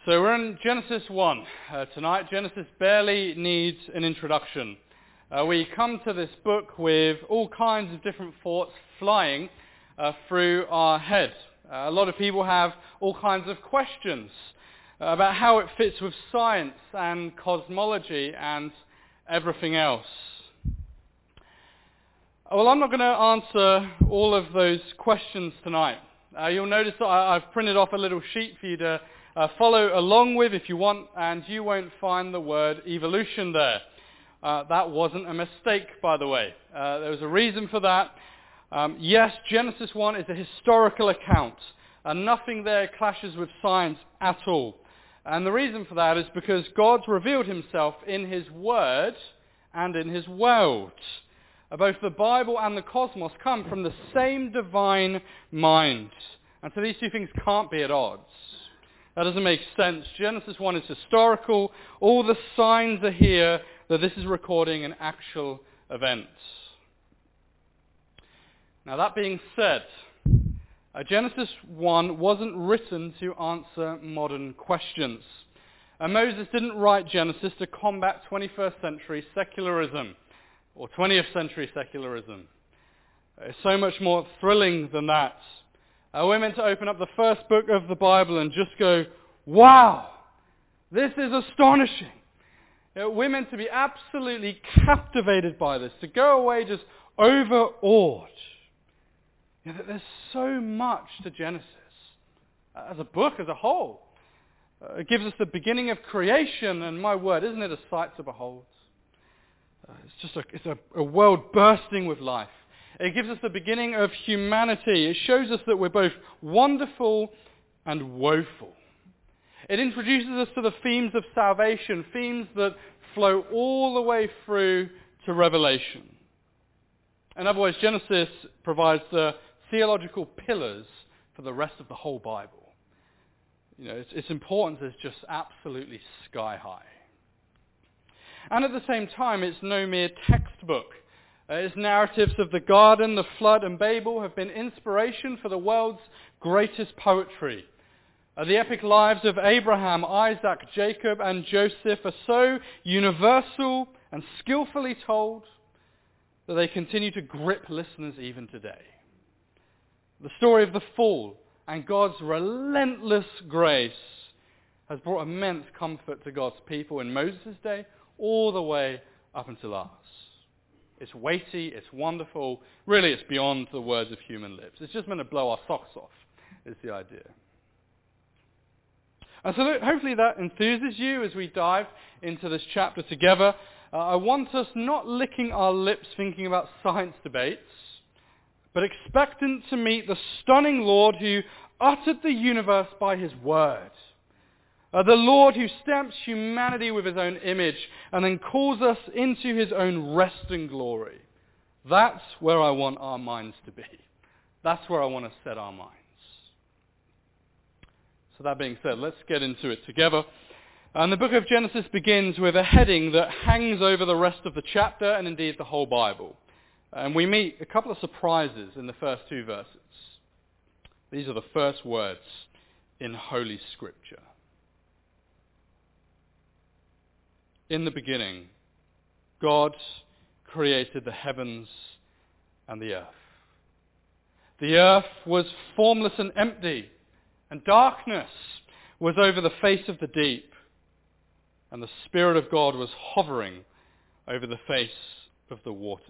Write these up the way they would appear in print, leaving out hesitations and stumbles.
So we're in Genesis 1 tonight. Genesis barely needs an introduction. We come to this book with all kinds of different thoughts flying through our head. A lot of people have all kinds of questions about how it fits with science and cosmology and everything else. Well, I'm not going to answer all of those questions tonight. You'll notice that I've printed off a little sheet for you to follow along with if you want, and you won't find the word evolution there. That wasn't a mistake, by the way. There was a reason for that. Yes, Genesis 1 is a historical account, and nothing there clashes with science at all. And the reason for that is because God's revealed himself in his word and in his world. Both the Bible and the cosmos come from the same divine mind. And so these two things can't be at odds. That doesn't make sense. Genesis 1 is historical. All the signs are here that this is recording an actual event. Now that being said, Genesis 1 wasn't written to answer modern questions. Moses didn't write Genesis to combat 21st century secularism or 20th century secularism. It's so much more thrilling than that. We're meant to open up the first book of the Bible and just go, wow, this is astonishing. We're meant to be absolutely captivated by this, to go away just overawed. There's so much to Genesis as a book, as a whole. It gives us the beginning of creation, and my word, isn't it a sight to behold? It's a world bursting with life. It gives us the beginning of humanity. It shows us that we're both wonderful and woeful. It introduces us to the themes of salvation, themes that flow all the way through to Revelation. In other words, Genesis provides the theological pillars for the rest of the whole Bible. Its importance is just absolutely sky high. And at the same time, it's no mere textbook. Its narratives of the garden, the flood, and Babel have been inspiration for the world's greatest poetry. The epic lives of Abraham, Isaac, Jacob, and Joseph are so universal and skillfully told that they continue to grip listeners even today. The story of the fall and God's relentless grace has brought immense comfort to God's people in Moses' day all the way up until ours. It's weighty, it's wonderful. Really, it's beyond the words of human lips. It's just meant to blow our socks off, is the idea. And so hopefully that enthuses you as we dive into this chapter together. I want us not licking our lips thinking about science debates, but expectant to meet the stunning Lord who uttered the universe by his word. The Lord who stamps humanity with his own image and then calls us into his own rest and glory. That's where I want our minds to be. That's where I want to set our minds. So that being said, let's get into it together. And the book of Genesis begins with a heading that hangs over the rest of the chapter and indeed the whole Bible. And we meet a couple of surprises in the first two verses. These are the first words in Holy Scripture. In the beginning, God created the heavens and the earth. The earth was formless and empty, and darkness was over the face of the deep, and the Spirit of God was hovering over the face of the waters.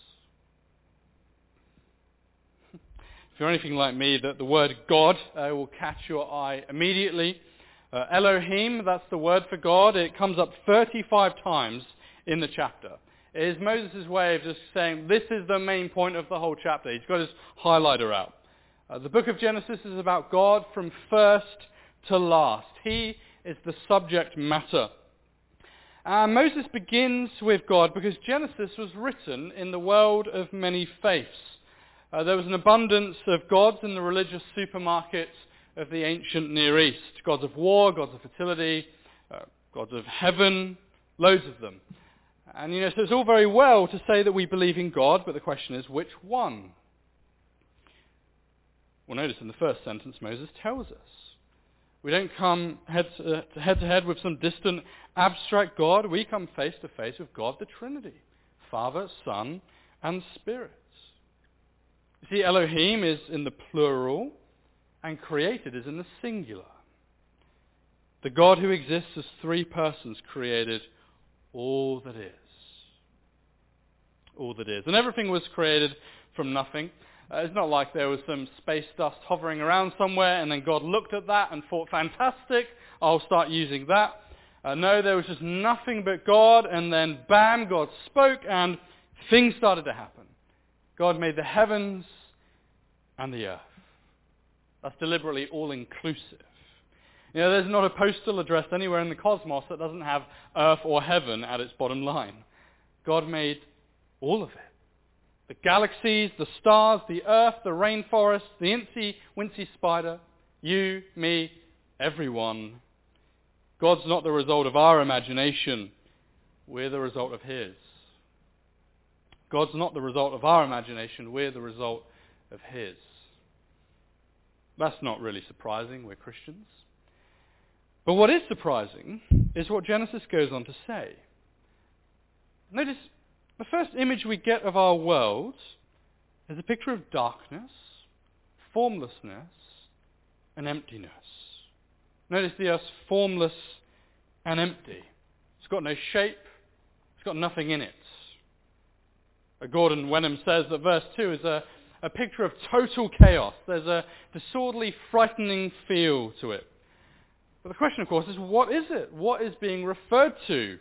If you're anything like me, the word God will catch your eye immediately. Elohim, that's the word for God. It comes up 35 times in the chapter. It is Moses' way of just saying, this is the main point of the whole chapter. He's got his highlighter out. The book of Genesis is about God from first to last. He is the subject matter. And Moses begins with God because Genesis was written in the world of many faiths. There was an abundance of gods in the religious supermarket of the ancient Near East. Gods of war, gods of fertility, gods of heaven, loads of them. And so it's all very well to say that we believe in God, but the question is, which one? Well, notice in the first sentence, Moses tells us. We don't come head to head with some distant, abstract God. We come face to face with God, the Trinity, Father, Son, and Spirit. You see, Elohim is in the plural, and created is in the singular. The God who exists as three persons created all that is. All that is. And everything was created from nothing. It's not like there was some space dust hovering around somewhere and then God looked at that and thought, fantastic, I'll start using that. No, there was just nothing but God, and then bam, God spoke and things started to happen. God made the heavens and the earth. That's deliberately all-inclusive. You know, there's not a postal address anywhere in the cosmos that doesn't have earth or heaven at its bottom line. God made all of it. The galaxies, the stars, the earth, the rainforest, the incy-wincy spider, you, me, everyone. God's not the result of our imagination. We're the result of His. God's not the result of our imagination. We're the result of His. That's not really surprising. We're Christians. But what is surprising is what Genesis goes on to say. Notice the first image we get of our world is a picture of darkness, formlessness, and emptiness. Notice the earth's formless and empty. It's got no shape. It's got nothing in it. Gordon Wenham says that verse 2 is a picture of total chaos. There's a disorderly, frightening feel to it. But the question, of course, is what is it? What is being referred to?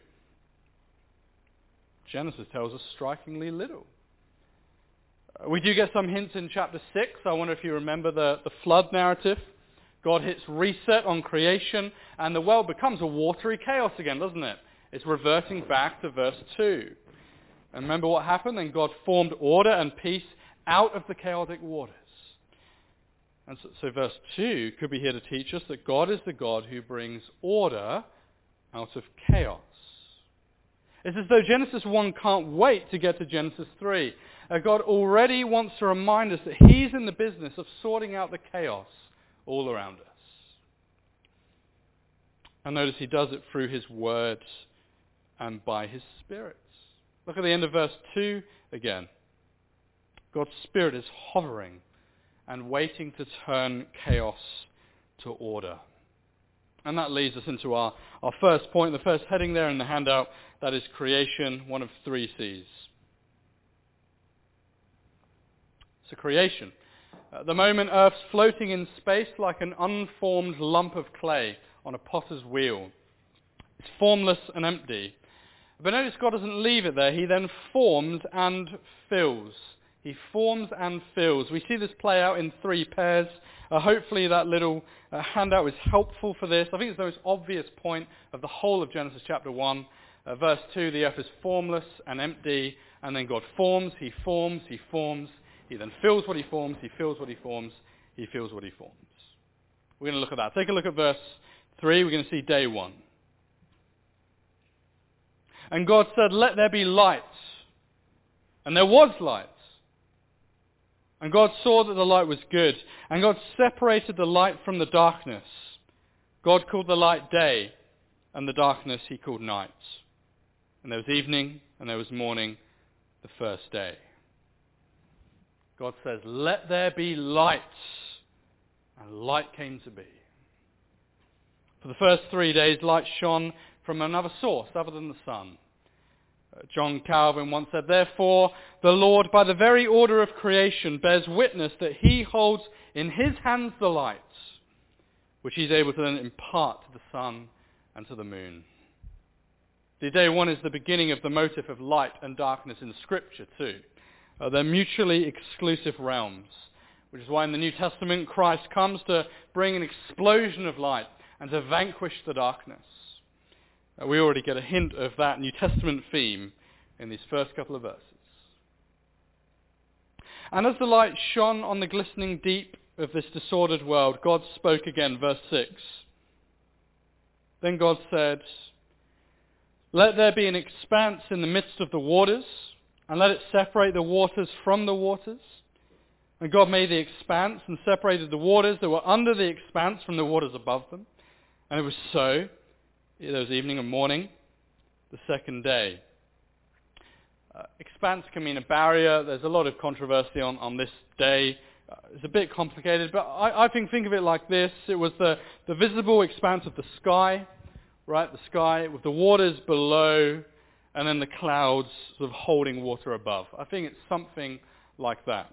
Genesis tells us strikingly little. We do get some hints in chapter 6. I wonder if you remember the flood narrative. God hits reset on creation, and the world becomes a watery chaos again, doesn't it? It's reverting back to verse 2. And remember what happened? Then God formed order and peace out of the chaotic waters. And so verse 2 could be here to teach us that God is the God who brings order out of chaos. It's as though Genesis 1 can't wait to get to Genesis 3. God already wants to remind us that He's in the business of sorting out the chaos all around us. And notice He does it through His words and by His Spirit. Look at the end of verse 2 again. God's Spirit is hovering and waiting to turn chaos to order. And that leads us into our first point, the first heading there in the handout, that is creation, one of three C's. So creation. At the moment, Earth's floating in space like an unformed lump of clay on a potter's wheel. It's formless and empty. But notice God doesn't leave it there. He then forms and fills. He forms and fills. We see this play out in three pairs. Hopefully that little handout was helpful for this. I think it's the most obvious point of the whole of Genesis chapter 1. Verse 2, the earth is formless and empty, and then God forms, He forms, He forms. He then fills what He forms, He fills what He forms, He fills what He forms. We're going to look at that. Take a look at verse 3. We're going to see day 1. And God said, "Let there be light." And there was light. And God saw that the light was good. And God separated the light from the darkness. God called the light day, and the darkness He called night. And there was evening, and there was morning, the first day. God says, "Let there be light." And light came to be. For the first 3 days, light shone from another source other than the sun. John Calvin once said, "Therefore, the Lord, by the very order of creation, bears witness that He holds in His hands the light, which He's able to then impart to the sun and to the moon." The day 1 is the beginning of the motif of light and darkness in Scripture too. They're mutually exclusive realms, which is why in the New Testament Christ comes to bring an explosion of light and to vanquish the darkness. We already get a hint of that New Testament theme in these first couple of verses. And as the light shone on the glistening deep of this disordered world, God spoke again, verse 6. Then God said, "Let there be an expanse in the midst of the waters, and let it separate the waters from the waters." And God made the expanse and separated the waters that were under the expanse from the waters above them. And it was so. There was evening and morning, the second day. Expanse can mean a barrier. There's a lot of controversy on this day. It's a bit complicated, but I think of it like this. It was the visible expanse of the sky, right? The sky with the waters below and then the clouds sort of holding water above. I think it's something like that.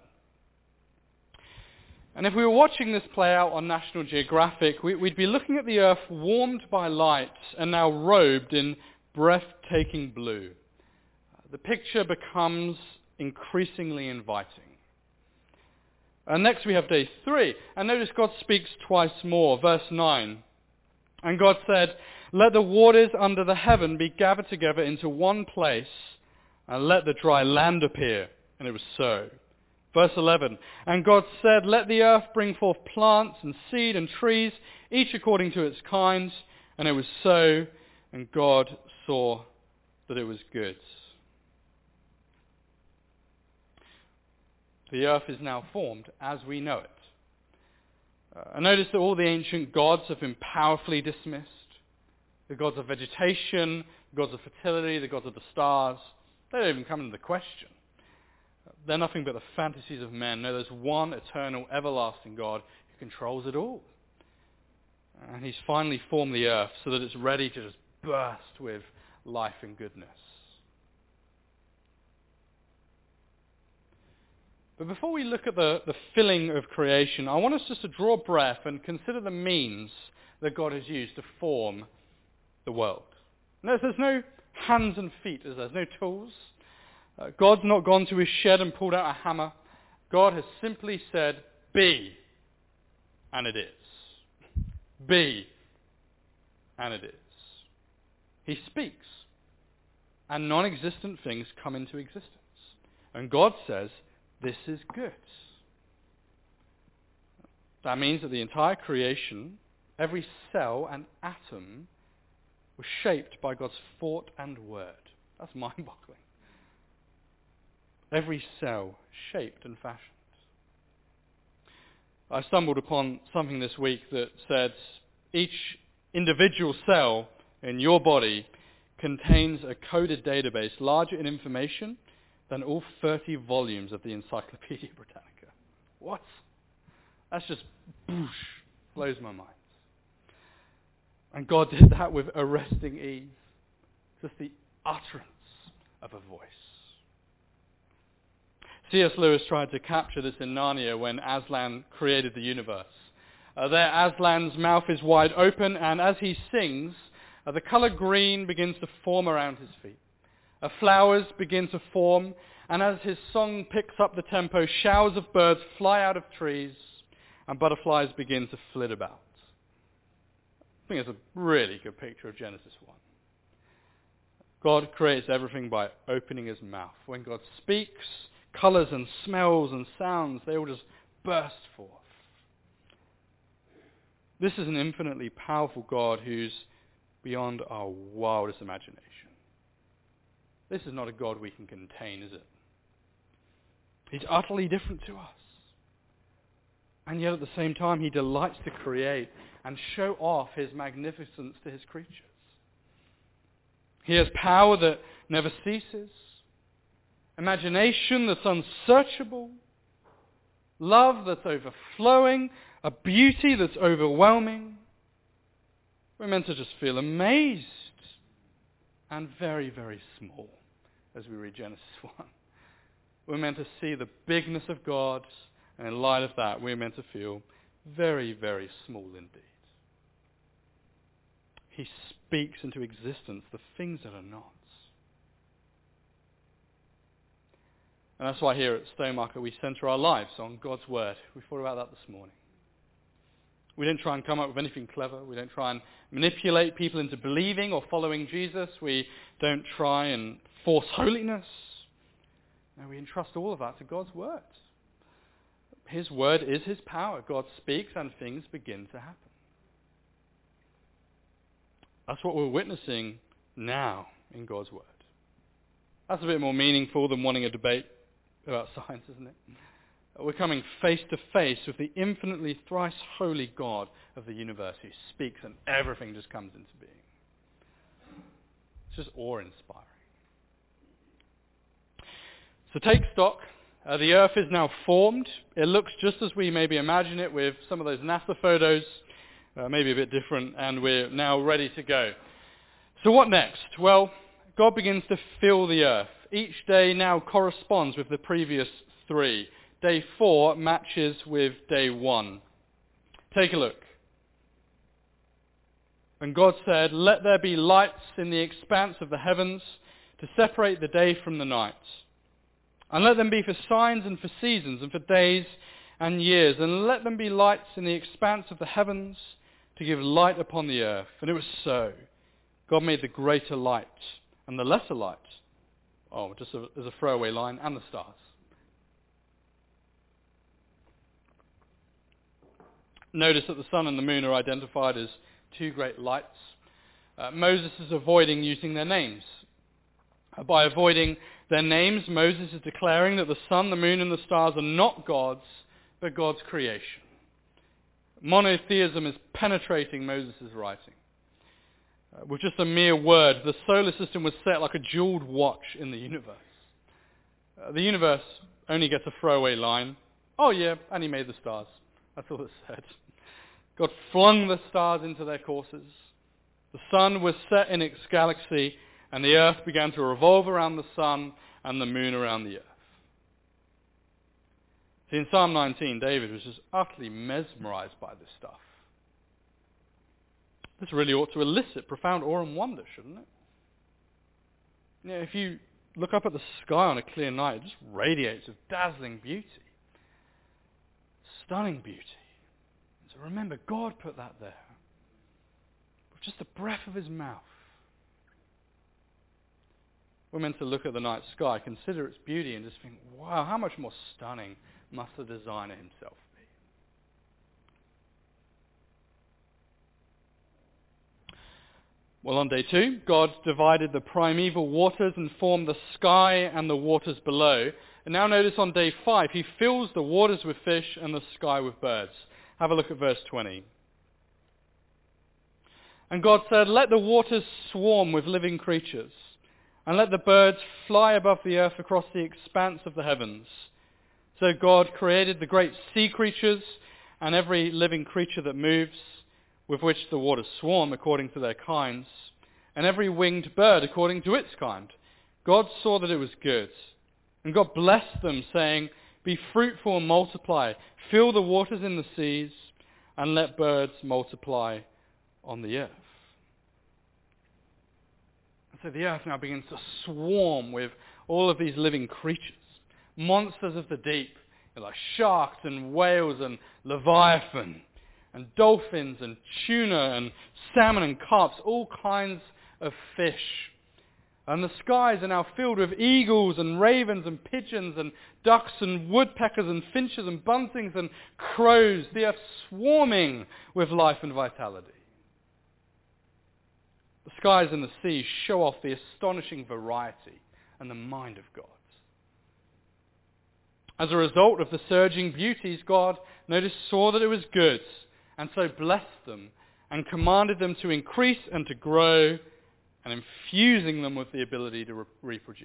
And if we were watching this play out on National Geographic, we'd be looking at the earth warmed by light and now robed in breathtaking blue. The picture becomes increasingly inviting. And next we have day 3. And notice God speaks twice more. Verse 9. And God said, "Let the waters under the heaven be gathered together into one place, and let the dry land appear." And it was so. Verse 11. And God said, "Let the earth bring forth plants and seed and trees, each according to its kind." And it was so. And God saw that it was good. The earth is now formed as we know it. And notice that all the ancient gods have been powerfully dismissed. The gods of vegetation, the gods of fertility, the gods of the stars, they don't even come into question. They're nothing but the fantasies of men. No, there's one eternal, everlasting God who controls it all. And he's finally formed the earth so that it's ready to just burst with life and goodness. But before we look at the filling of creation, I want us just to draw breath and consider the means that God has used to form the world. Notice there's no hands and feet, there's no tools. God's not gone to his shed and pulled out a hammer. God has simply said, "Be," and it is. Be, and it is. He speaks, and non-existent things come into existence. And God says, "This is good." That means that the entire creation, every cell and atom, was shaped by God's thought and word. That's mind-boggling. Every cell shaped and fashioned. I stumbled upon something this week that said each individual cell in your body contains a coded database larger in information than all 30 volumes of the Encyclopedia Britannica. What? That's just blows my mind. And God did that with arresting ease. Just the utterance of a voice. C.S. Lewis tried to capture this in Narnia when Aslan created the universe. There Aslan's mouth is wide open, and as he sings, the colour green begins to form around his feet. Flowers begin to form, and as his song picks up the tempo, showers of birds fly out of trees, and butterflies begin to flit about. I think it's a really good picture of Genesis 1. God creates everything by opening his mouth. When God speaks, colours and smells and sounds, they all just burst forth. This is an infinitely powerful God who's beyond our wildest imagination. This is not a God we can contain, is it? He's utterly different to us. And yet at the same time, he delights to create and show off his magnificence to his creatures. He has power that never ceases, imagination that's unsearchable, love that's overflowing, a beauty that's overwhelming. We're meant to just feel amazed and very, very small as we read Genesis 1. We're meant to see the bigness of God, and in light of that, we're meant to feel very, very small indeed. He speaks into existence the things that are not. And that's why here at Stonemarket we centre our lives on God's Word. We thought about that this morning. We don't try and come up with anything clever. We don't try and manipulate people into believing or following Jesus. We don't try and force holiness. No, we entrust all of that to God's Word. His Word is his power. God speaks and things begin to happen. That's what we're witnessing now in God's Word. That's a bit more meaningful than wanting a debate about science, isn't it? We're coming face to face with the infinitely thrice holy God of the universe who speaks and everything just comes into being. It's just awe-inspiring. So take stock. The earth is now formed. It looks just as we maybe imagine it with some of those NASA photos, maybe a bit different, and we're now ready to go. So what next? Well, God begins to fill the earth. Each day now corresponds with the previous 3. Day 4 matches with day 1. Take a look. And God said, "Let there be lights in the expanse of the heavens to separate the day from the night. And let them be for signs and for seasons and for days and years. And let them be lights in the expanse of the heavens to give light upon the earth." And it was so. God made the greater light and the lesser light. Oh, just as a throwaway line, and the stars. Notice that the sun and the moon are identified as 2 great lights. Moses is avoiding using their names. By avoiding their names, Moses is declaring that the sun, the moon, and the stars are not God's, but God's creation. Monotheism is penetrating Moses' writing. With just a mere word, the solar system was set like a jeweled watch in the universe. The universe only gets a throwaway line. Oh yeah, and he made the stars. That's all it said. God flung the stars into their courses. The sun was set in its galaxy, and the earth began to revolve around the sun and the moon around the earth. See, in Psalm 19, David was just utterly mesmerized by this stuff. This really ought to elicit profound awe and wonder, shouldn't it? You know, if you look up at the sky on a clear night, it just radiates with dazzling beauty. Stunning beauty. So remember, God put that there. With just the breath of his mouth. We're meant to look at the night sky, consider its beauty, and just think, wow, how much more stunning must the designer himself be? Well, on day 2, God divided the primeval waters and formed the sky and the waters below. And now notice on day 5, he fills the waters with fish and the sky with birds. Have a look at verse 20. And God said, "Let the waters swarm with living creatures, and let the birds fly above the earth across the expanse of the heavens." So God created the great sea creatures and every living creature that moves, with which the waters swarm according to their kinds, and every winged bird according to its kind. God saw that it was good. And God blessed them, saying, "Be fruitful and multiply, fill the waters in the seas, and let birds multiply on the earth." And so the earth now begins to swarm with all of these living creatures, monsters of the deep, like sharks and whales and leviathan, and dolphins and tuna and salmon and carps, all kinds of fish. And the skies are now filled with eagles and ravens and pigeons and ducks and woodpeckers and finches and buntings and crows. The earth swarming with life and vitality. The skies and the sea show off the astonishing variety and the mind of God. As a result of the surging beauties, God saw that it was good, and so blessed them and commanded them to increase and to grow, and infusing them with the ability to reproduce.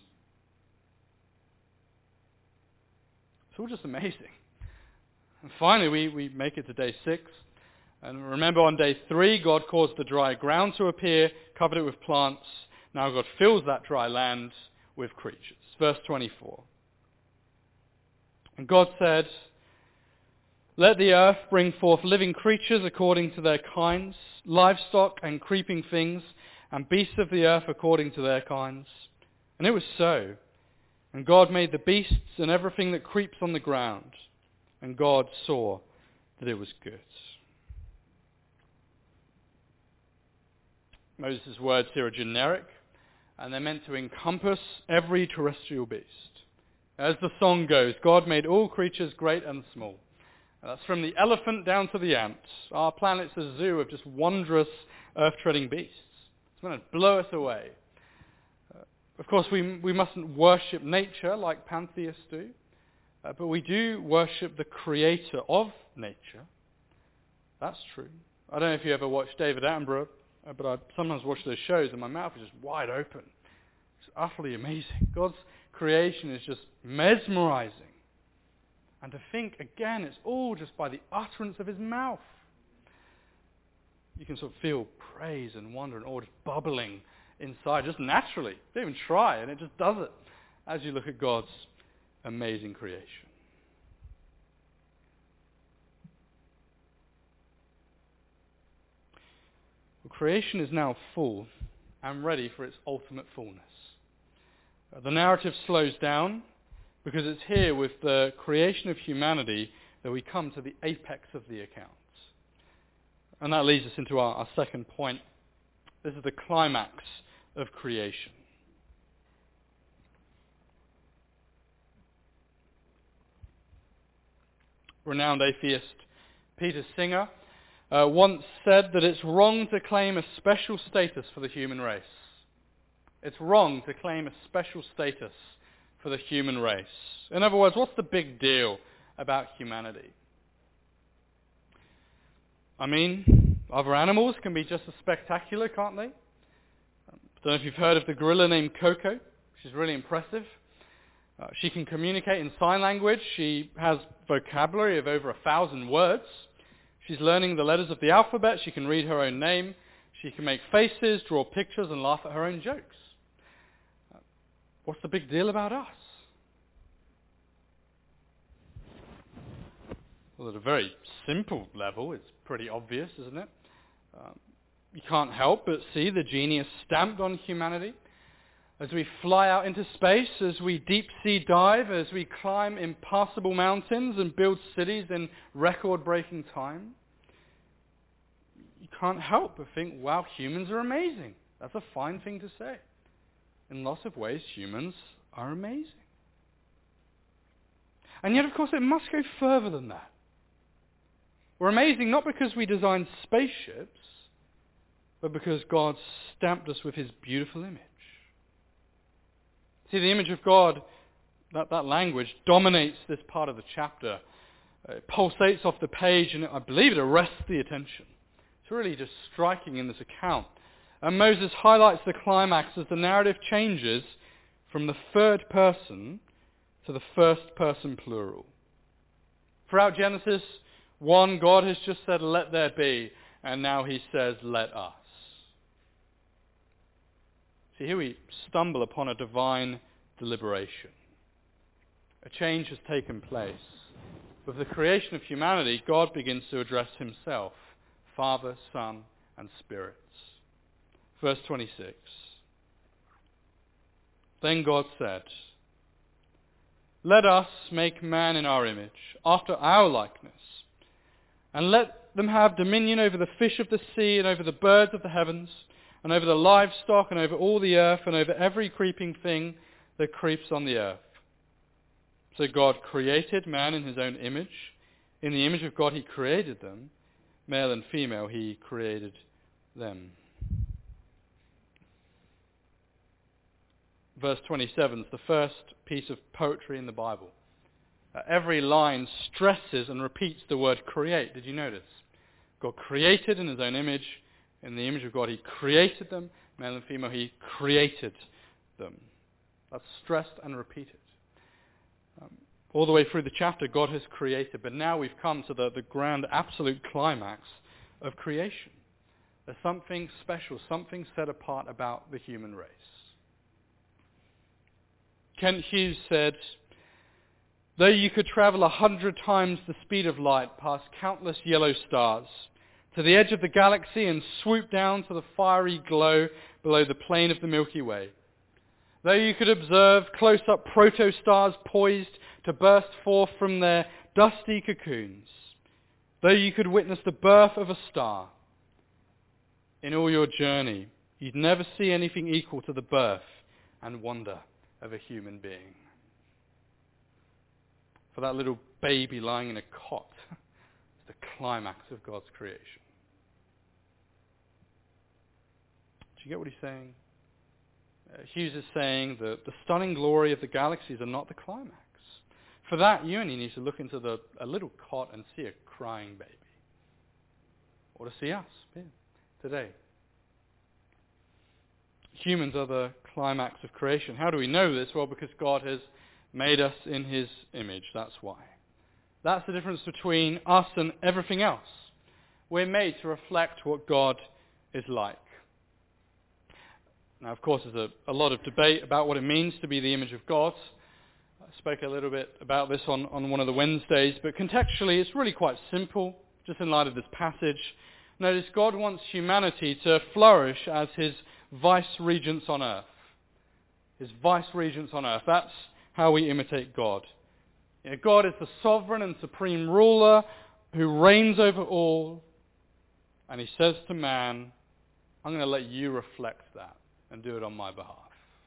It's all just amazing. And finally, we make it to day 6. And remember, on day 3, God caused the dry ground to appear, covered it with plants. Now God fills that dry land with creatures. Verse 24. And God said, "Let the earth bring forth living creatures according to their kinds, livestock and creeping things, and beasts of the earth according to their kinds." And it was so. And God made the beasts and everything that creeps on the ground. And God saw that it was good. Moses' words here are generic, and they're meant to encompass every terrestrial beast. As the song goes, God made all creatures great and small. That's from the elephant down to the ant. Our planet's a zoo of just wondrous earth-treading beasts. It's going to blow us away. Of course, we mustn't worship nature like pantheists do. But we do worship the creator of nature. That's true. I don't know if you ever watched David Attenborough, but I sometimes watch those shows and my mouth is just wide open. It's utterly amazing. God's creation is just mesmerizing. And to think, again, it's all just by the utterance of his mouth. You can sort of feel praise and wonder and awe just bubbling inside, just naturally. You don't even try, and it just does it as you look at God's amazing creation. Well, creation is now full and ready for its ultimate fullness. The narrative slows down because it's here with the creation of humanity that we come to the apex of the account. And that leads us into our second point. This is the climax of creation. Renowned atheist Peter Singer once said that it's wrong to claim a special status for the human race. It's wrong to claim a special status for the human race. In other words, what's the big deal about humanity? I mean, other animals can be just as spectacular, can't they? I don't know if you've heard of the gorilla named Coco. She's really impressive. She can communicate in sign language. She has vocabulary of over 1,000 words. She's learning the letters of the alphabet. She can read her own name. She can make faces, draw pictures, and laugh at her own jokes. What's the big deal about us? Well, at a very simple level, it's pretty obvious, isn't it? You can't help but see the genius stamped on humanity. As we fly out into space, as we deep sea dive, as we climb impassable mountains and build cities in record-breaking time, you can't help but think, wow, humans are amazing. That's a fine thing to say. In lots of ways, humans are amazing. And yet, of course, it must go further than that. We're amazing not because we designed spaceships, but because God stamped us with his beautiful image. See, the image of God, that language, dominates this part of the chapter. It pulsates off the page, and I believe it arrests the attention. It's really just striking in this account. And Moses highlights the climax as the narrative changes from the third person to the first person plural. Throughout Genesis 1, God has just said, let there be, and now he says, let us. See, here we stumble upon a divine deliberation. A change has taken place. With the creation of humanity, God begins to address himself, Father, Son, and Spirit. Verse 26. Then God said, let us make man in our image, after our likeness, and let them have dominion over the fish of the sea, and over the birds of the heavens, and over the livestock, and over all the earth, and over every creeping thing that creeps on the earth. So God created man in his own image. In the image of God he created them. Male and female he created them. Verse 27 is the first piece of poetry in the Bible. Every line stresses and repeats the word create. Did you notice? God created in his own image. In the image of God, he created them. Male and female, he created them. That's stressed and repeated. All the way through the chapter, God has created. But now we've come to the grand absolute climax of creation. There's something special, something set apart about the human race. Kent Hughes said, though you could travel 100 times the speed of light past countless yellow stars, to the edge of the galaxy and swoop down to the fiery glow below the plane of the Milky Way, though you could observe close-up protostars poised to burst forth from their dusty cocoons, though you could witness the birth of a star, in all your journey, you'd never see anything equal to the birth and wonder of a human being. For that little baby lying in a cot is the climax of God's creation. Do you get what he's saying? Hughes is saying that the stunning glory of the galaxies are not the climax. For that, you only need to look into a little cot and see a crying baby. Or to see us here today. Humans are the climax of creation. How do we know this? Well, because God has made us in his image. That's why. That's the difference between us and everything else. We're made to reflect what God is like. Now, of course, there's a lot of debate about what it means to be the image of God. I spoke a little bit about this on one of the Wednesdays, but contextually it's really quite simple, just in light of this passage. Notice God wants humanity to flourish as his vice-regents on earth. His vice-regents on earth. That's how we imitate God. You know, God is the sovereign and supreme ruler who reigns over all, and he says to man, I'm going to let you reflect that and do it on my behalf.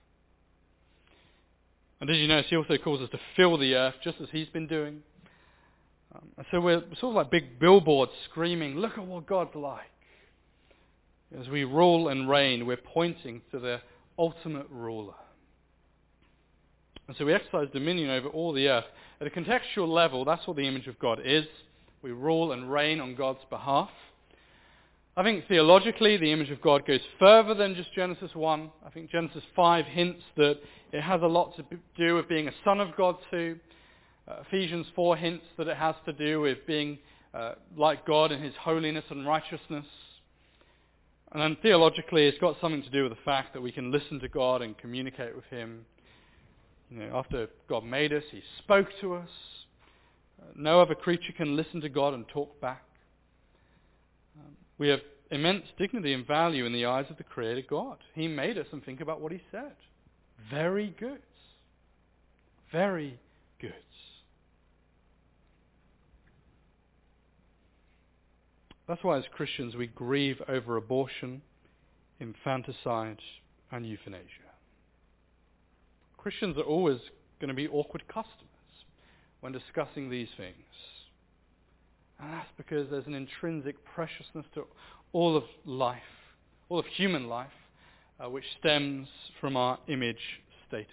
And did you notice he also calls us to fill the earth just as he's been doing? And so we're sort of like big billboards screaming, look at what God's like. As we rule and reign, we're pointing to the ultimate ruler. And so we exercise dominion over all the earth. At a contextual level, that's what the image of God is. We rule and reign on God's behalf. I think theologically, the image of God goes further than just Genesis 1. I think Genesis 5 hints that it has a lot to do with being a son of God too. Ephesians 4 hints that it has to do with being like God in his holiness and righteousness. And then theologically, it's got something to do with the fact that we can listen to God and communicate with him. You know, after God made us, he spoke to us. No other creature can listen to God and talk back. We have immense dignity and value in the eyes of the Creator God. He made us, and think about what he said. Very good. Very good. That's why as Christians we grieve over abortion, infanticide, and euthanasia. Christians are always going to be awkward customers when discussing these things. And that's because there's an intrinsic preciousness to all of life, all of human life, which stems from our image status.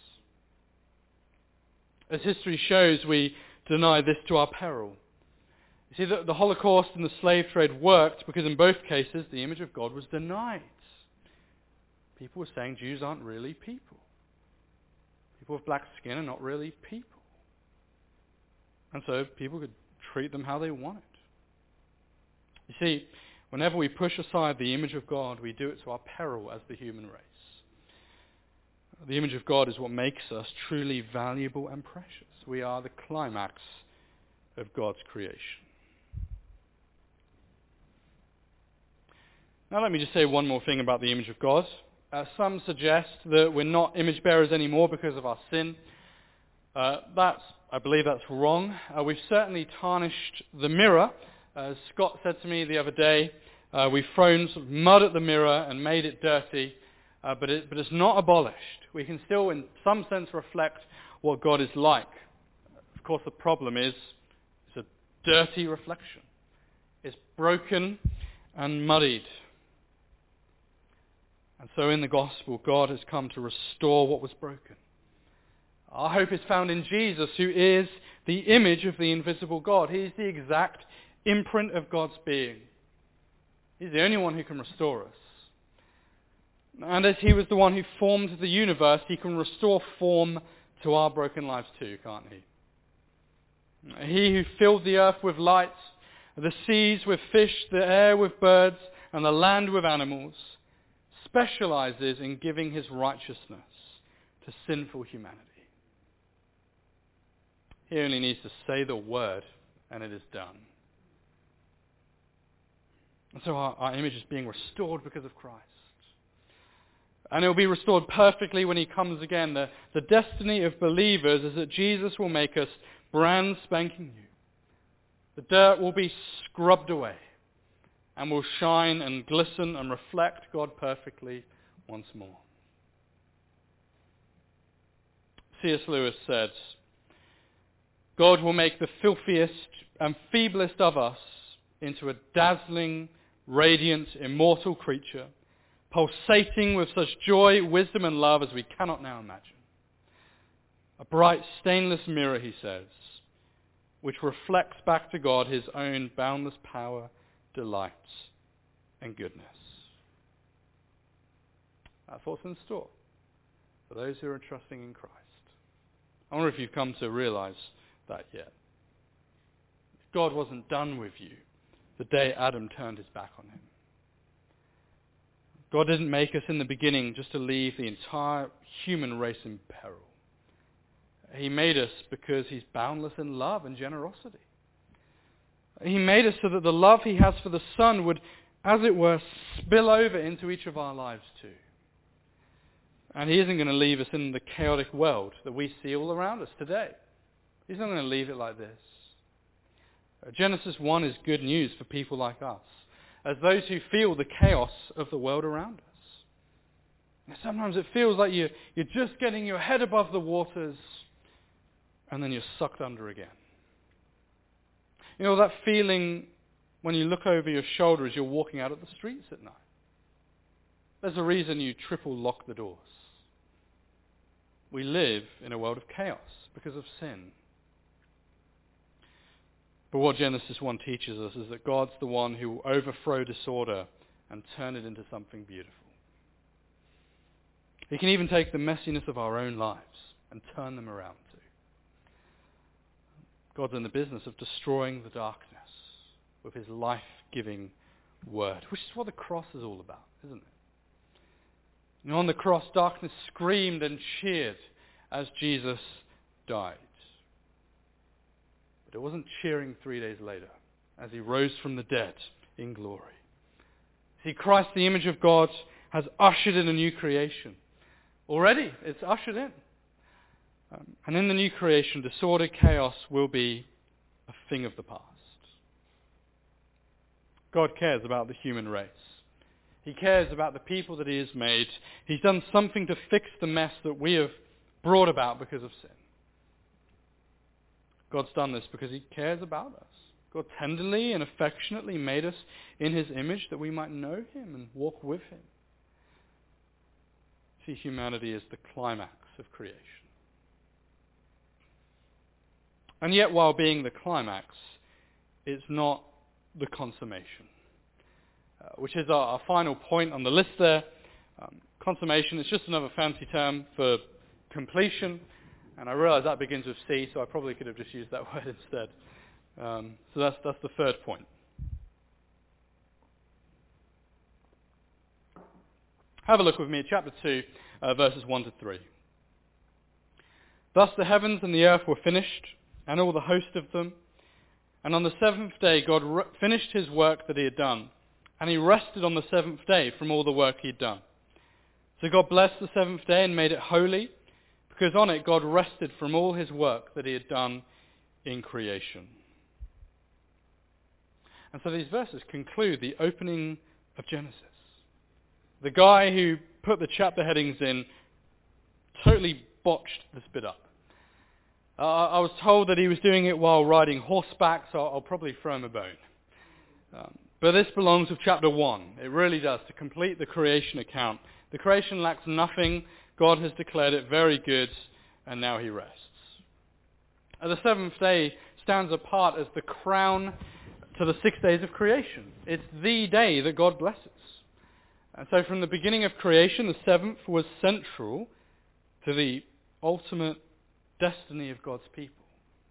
As history shows, we deny this to our peril. You see, the Holocaust and the slave trade worked because in both cases the image of God was denied. People were saying Jews aren't really people. People with black skin are not really people. And so people could treat them how they wanted. You see, whenever we push aside the image of God, we do it to our peril as the human race. The image of God is what makes us truly valuable and precious. We are the climax of God's creation. Now let me just say one more thing about the image of God. Some suggest that we're not image bearers anymore because of our sin. I believe that's wrong. We've certainly tarnished the mirror. As Scott said to me the other day, we've thrown sort of mud at the mirror and made it dirty, but it's not abolished. We can still, in some sense, reflect what God is like. Of course, the problem is it's a dirty reflection. It's broken and muddied. And so in the gospel, God has come to restore what was broken. Our hope is found in Jesus, who is the image of the invisible God. He is the exact imprint of God's being. He's the only one who can restore us. And as he was the one who formed the universe, he can restore form to our broken lives too, can't he? He who filled the earth with light, the seas with fish, the air with birds, and the land with animals, specializes in giving his righteousness to sinful humanity. He only needs to say the word and it is done. And so our image is being restored because of Christ. And it will be restored perfectly when he comes again. The destiny of believers is that Jesus will make us brand spanking new. The dirt will be scrubbed away and will shine and glisten and reflect God perfectly once more. C.S. Lewis said, God will make the filthiest and feeblest of us into a dazzling, radiant, immortal creature, pulsating with such joy, wisdom and love as we cannot now imagine. A bright, stainless mirror, he says, which reflects back to God his own boundless power, delight, and goodness. That's what's in store for those who are trusting in Christ. I wonder if you've come to realize that yet. God wasn't done with you the day Adam turned his back on him. God didn't make us in the beginning just to leave the entire human race in peril. He made us because he's boundless in love and generosity. He made us so that the love he has for the Son would, as it were, spill over into each of our lives too. And he isn't going to leave us in the chaotic world that we see all around us today. He's not going to leave it like this. Genesis 1 is good news for people like us, as those who feel the chaos of the world around us. And sometimes it feels like you're just getting your head above the waters, and then you're sucked under again. You know that feeling when you look over your shoulder as you're walking out of the streets at night? There's a reason you triple lock the doors. We live in a world of chaos because of sin. But what Genesis 1 teaches us is that God's the one who will overthrow disorder and turn it into something beautiful. He can even take the messiness of our own lives and turn them around too. God's in the business of destroying the darkness with his life-giving word, which is what the cross is all about, isn't it? And on the cross, darkness screamed and cheered as Jesus died. But it wasn't cheering 3 days later as he rose from the dead in glory. See, Christ, the image of God, has ushered in a new creation. Already, it's ushered in. And in the new creation, disorder, chaos will be a thing of the past. God cares about the human race. He cares about the people that he has made. He's done something to fix the mess that we have brought about because of sin. God's done this because he cares about us. God tenderly and affectionately made us in his image that we might know him and walk with him. See, humanity is the climax of creation. And yet, while being the climax, it's not the consummation, which is our final point on the list there. Consummation is just another fancy term for completion, and I realize that begins with C, so I probably could have just used that word instead. So that's the third point. Have a look with me at chapter 2, verses 1 to 3. Thus the heavens and the earth were finished, and all the host of them. And on the seventh day God finished his work that he had done, and he rested on the seventh day from all the work he had done. So God blessed the seventh day and made it holy, because on it God rested from all his work that he had done in creation. And so these verses conclude the opening of Genesis. The guy who put the chapter headings in totally botched this bit up. I was told that he was doing it while riding horseback, so I'll probably throw him a bone. But this belongs with chapter 1. It really does, to complete the creation account. The creation lacks nothing. God has declared it very good, and now he rests. The seventh day stands apart as the crown to the 6 days of creation. It's the day that God blesses. And so from the beginning of creation, the seventh was central to the ultimate destiny of God's people.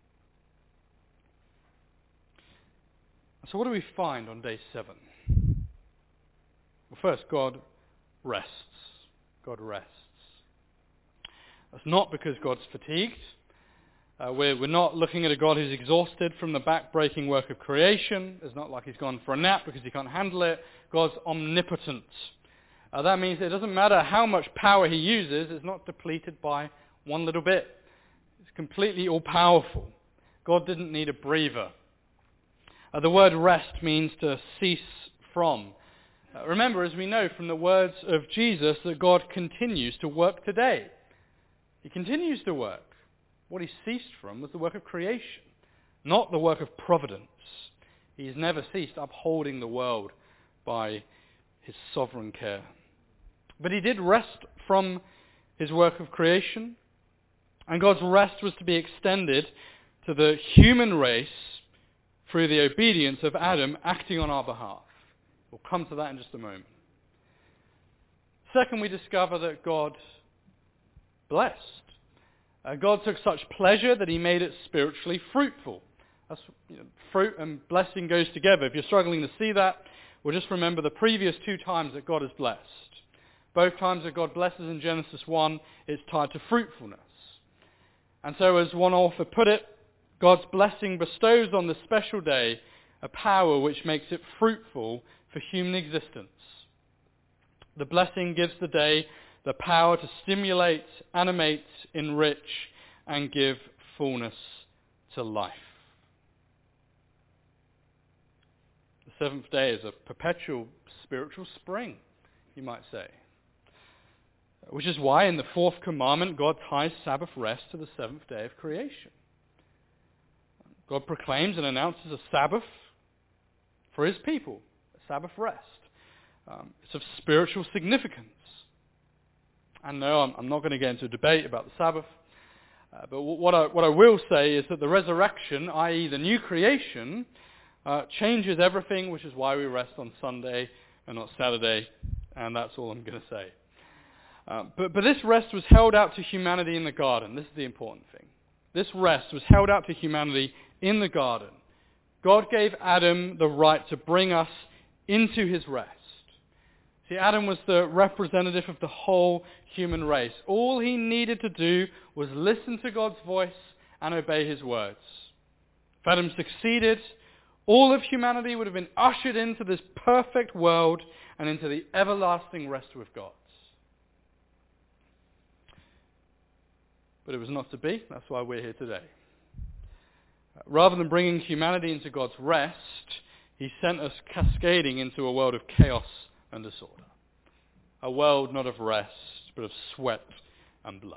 So what do we find on day 7? Well, first, God rests. God rests. That's not because God's fatigued. We're not looking at a God who's exhausted from the back-breaking work of creation. It's not like he's gone for a nap because he can't handle it. God's omnipotent. That means it doesn't matter how much power he uses, it's not depleted by one little bit. It's completely all-powerful. God didn't need a breather. The word rest means to cease from. Remember, as we know from the words of Jesus, that God continues to work today. He continues to work. What he ceased from was the work of creation, not the work of providence. He's never ceased upholding the world by his sovereign care. But he did rest from his work of creation. And God's rest was to be extended to the human race through the obedience of Adam acting on our behalf. We'll come to that in just a moment. Second, we discover that God blessed. God took such pleasure that he made it spiritually fruitful. That's, fruit and blessing goes together. If you're struggling to see that, well, just remember the previous two times that God is blessed. Both times that God blesses in Genesis 1, it's tied to fruitfulness. And so as one author put it, God's blessing bestows on this special day a power which makes it fruitful for human existence. The blessing gives the day the power to stimulate, animate, enrich, and give fullness to life. The seventh day is a perpetual spiritual spring, you might say. Which is why in the fourth commandment, God ties Sabbath rest to the seventh day of creation. God proclaims and announces a Sabbath for his people, a Sabbath rest. It's of spiritual significance. And no, I'm not going to get into a debate about the Sabbath, but what I will say is that the resurrection, i.e. the new creation, changes everything, which is why we rest on Sunday and not Saturday, and that's all I'm going to say. But this rest was held out to humanity in the garden. This is the important thing. This rest was held out to humanity in the garden. God gave Adam the right to bring us into his rest. See, Adam was the representative of the whole human race. All he needed to do was listen to God's voice and obey his words. If Adam succeeded, all of humanity would have been ushered into this perfect world and into the everlasting rest with God. But it was not to be. That's why we're here today. Rather than bringing humanity into God's rest, he sent us cascading into a world of chaos and disorder. A world not of rest, but of sweat and blood.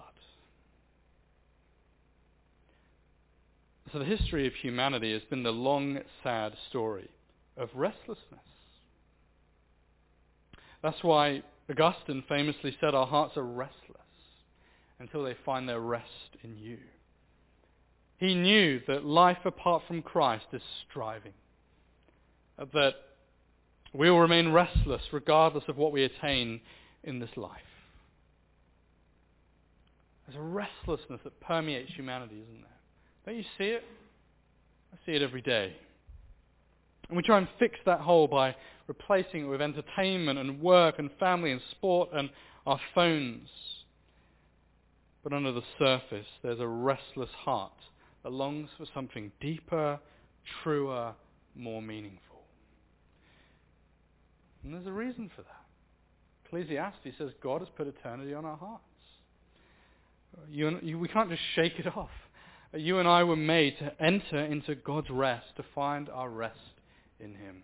So the history of humanity has been the long, sad story of restlessness. That's why Augustine famously said our hearts are restless until they find their rest in you. He knew that life apart from Christ is striving, that we will remain restless regardless of what we attain in this life. There's a restlessness that permeates humanity, isn't there? Don't you see it? I see it every day. And we try and fix that hole by replacing it with entertainment and work and family and sport and our phones. But under the surface, there's a restless heart that longs for something deeper, truer, more meaningful. And there's a reason for that. Ecclesiastes says God has put eternity on our hearts. We can't just shake it off. You and I were made to enter into God's rest, to find our rest in him.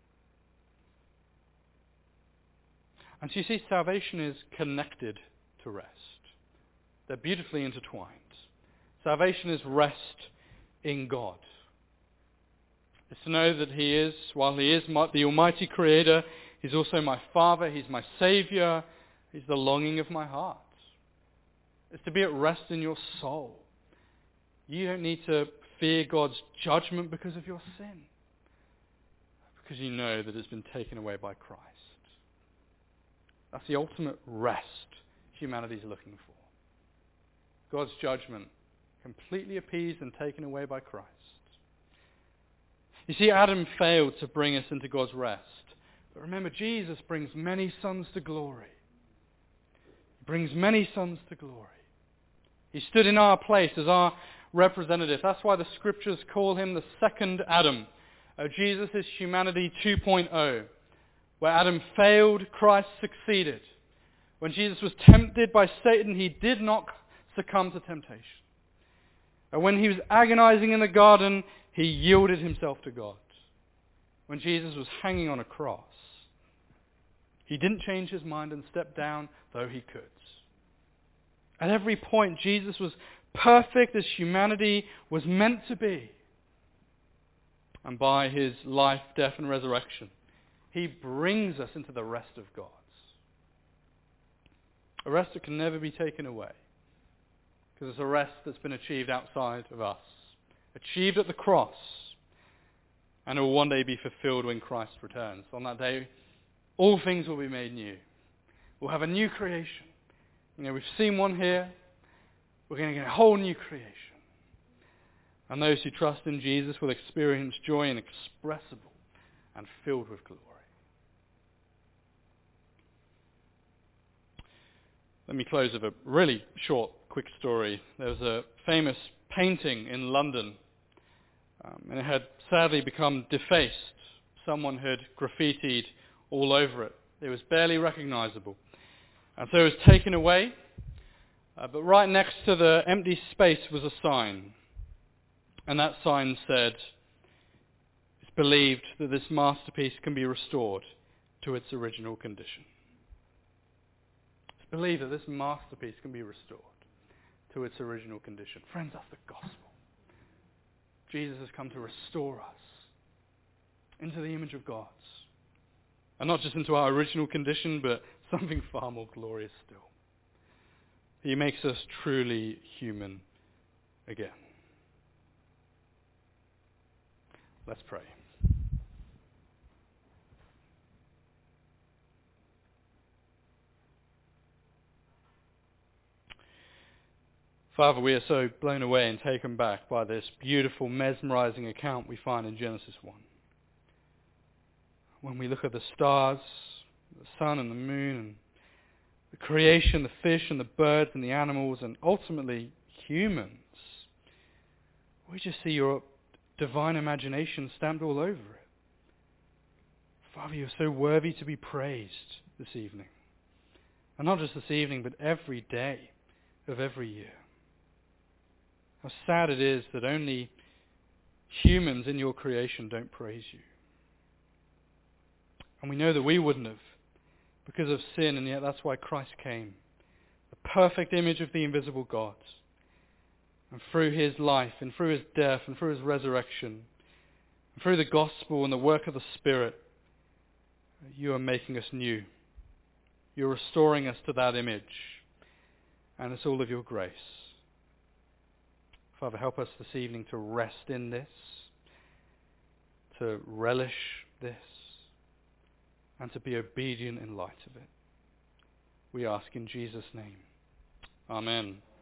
And so you see, salvation is connected to rest. They're beautifully intertwined. Salvation is rest in God. It's to know that he is, while he is the Almighty Creator, he's also my Father, he's my Saviour, he's the longing of my heart. It's to be at rest in your soul. You don't need to fear God's judgment because of your sin, because you know that it's been taken away by Christ. That's the ultimate rest humanity's looking for. God's judgment completely appeased and taken away by Christ. You see, Adam failed to bring us into God's rest. But remember, Jesus brings many sons to glory. He brings many sons to glory. He stood in our place as our representative. That's why the scriptures call him the second Adam. Jesus is humanity 2.0. Where Adam failed, Christ succeeded. When Jesus was tempted by Satan, he did not succumb to temptation. And when he was agonizing in the garden, he yielded himself to God. When Jesus was hanging on a cross, he didn't change his mind and step down, though he could. At every point, Jesus was perfect as humanity was meant to be. And by his life, death, and resurrection, he brings us into the rest of God. A rest that can never be taken away. because it's a rest that's been achieved outside of us, achieved at the cross, and it will one day be fulfilled when Christ returns. On that day, all things will be made new. We'll have a new creation. We've seen one here. We're going to get a whole new creation. And those who trust in Jesus will experience joy inexpressible and filled with glory. Let me close with a really short, quick story. There was a famous painting in London, and it had sadly become defaced. Someone had graffitied all over it. It was barely recognizable. And so it was taken away, but right next to the empty space was a sign. And that sign said, it's believed that this masterpiece can be restored to its original condition. It's believed that this masterpiece can be restored to its original condition. Friends, that's the gospel. Jesus has come to restore us into the image of God. And not just into our original condition, but something far more glorious still. He makes us truly human again. Let's pray. Father, we are so blown away and taken back by this beautiful, mesmerizing account we find in Genesis 1. When we look at the stars, the sun and the moon, and the creation, the fish and the birds and the animals, and ultimately humans, we just see your divine imagination stamped all over it. Father, you're so worthy to be praised this evening. And not just this evening, but every day of every year. How sad it is that only humans in your creation don't praise you. And we know that we wouldn't have because of sin, and yet that's why Christ came. The perfect image of the invisible God. And through his life, and through his death, and through his resurrection, and through the gospel and the work of the Spirit, you are making us new. You're restoring us to that image. And it's all of your grace. Father, help us this evening to rest in this, to relish this, and to be obedient in light of it. We ask in Jesus' name. Amen.